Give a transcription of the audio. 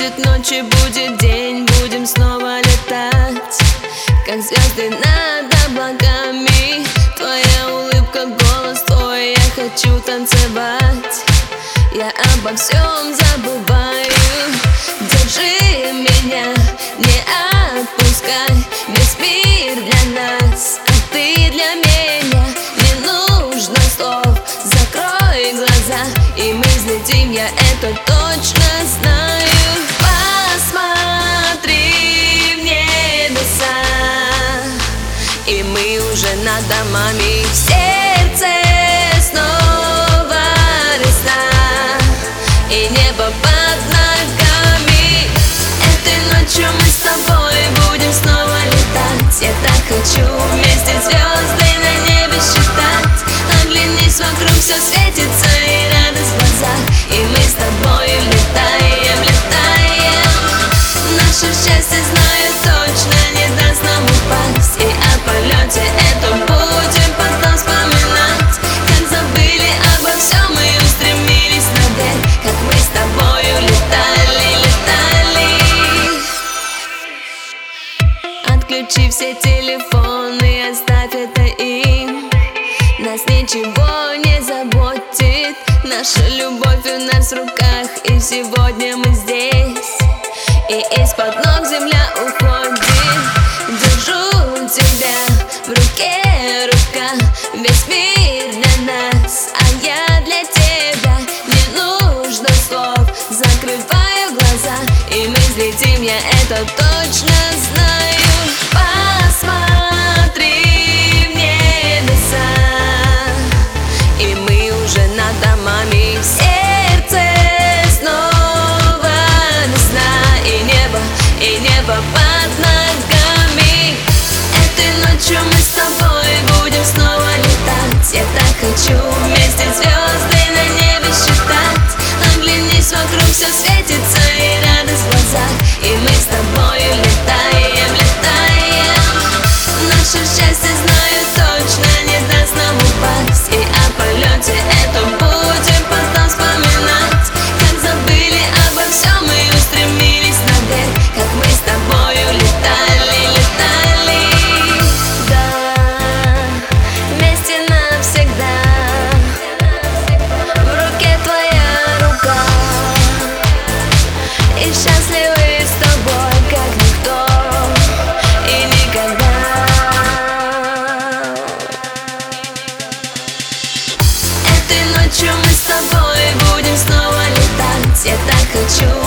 Будет ночь и будет день, будем снова летать, как звезды над облаками. Твоя улыбка, голос твой, я хочу танцевать. Я обо всем забываю. Держи меня, не отпускай. Весь мир для нас, а ты для меня. Не нужно слов, закрой глаза, и мы взлетим, я это точно знаю. Посмотри в небеса, и мы уже над домами. В сердце снова весна, и небо под ногами. Этой ночью мы с тобой будем снова летать. Я так хочу вместе звезды на небе считать. Оглянись вокруг, все светится и радость в глазах, и мы с тобой летаем, летаем. Наше счастье, знаю точно, не даст нам упасть. И о полете это будем потом вспоминать. Как забыли обо всем и устремились наверх, как мы с тобою летали, летали. Отключи все телефоны, оставь это им. Нас ничего не заботит, наша любовь у нас в руках, и сегодня мы здесь, и из-под ног земля уходит. Держу тебя в руке, рука, весь мир для нас, а я для тебя. Не нужно слов, закрываю глаза, и мы взлетим, я это точно знаю. Посмотри в небеса, и мы уже над домами. В сердце снова весна, и небо под ногами. Этой ночью мы с тобой будем снова летать. Я так хочу вместе звезды на небе считать. Оглянись вокруг, все светится и радость в глазах, и мы с тобою летаем, летаем. Наше счастье, знаю точно, не даст нам упасть. И о полете это будем потом вспоминать. Как забыли обо всем и устремились наверх, как мы с тобою летали, летали. Да, вместе навсегда. В руке твоя рука, и счастливы с тобой, как никто и никогда. Этой ночью мы с тобой будем снова летать. Я так хочу